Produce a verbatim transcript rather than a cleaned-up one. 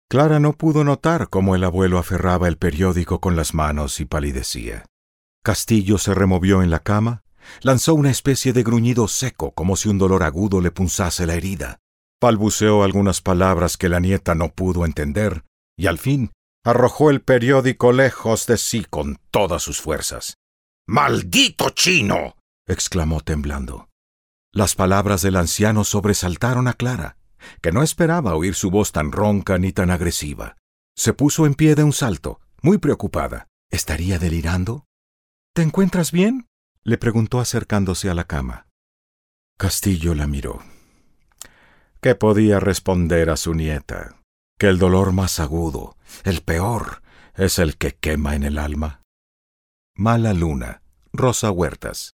Clara no pudo notar cómo el abuelo aferraba el periódico con las manos y palidecía. Castillo se removió en la cama, lanzó una especie de gruñido seco como si un dolor agudo le punzase la herida. Balbuceó algunas palabras que la nieta no pudo entender y al fin arrojó el periódico lejos de sí con todas sus fuerzas. «¡Maldito chino!», exclamó temblando. Las palabras del anciano sobresaltaron a Clara, que no esperaba oír su voz tan ronca ni tan agresiva. Se puso en pie de un salto, muy preocupada. ¿Estaría delirando? «¿Te encuentras bien?», le preguntó acercándose a la cama. Castillo la miró. ¿Qué podía responder a su nieta? ¿Que el dolor más agudo, el peor, es el que quema en el alma? Mala luna, Rosa Huertas.